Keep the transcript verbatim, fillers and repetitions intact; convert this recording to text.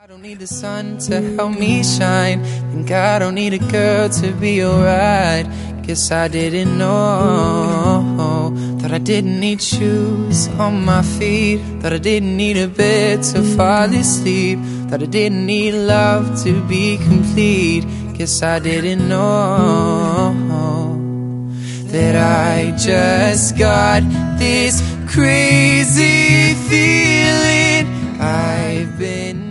I don't need the sun to help me shine. Think I don't need a girl to be alright. Guess I didn't know that I didn't need shoes on my feet, that I didn't need a bed to fall asleep, that I didn't need love to be complete. Guess I didn't know that I just got this crazy feeling. I've been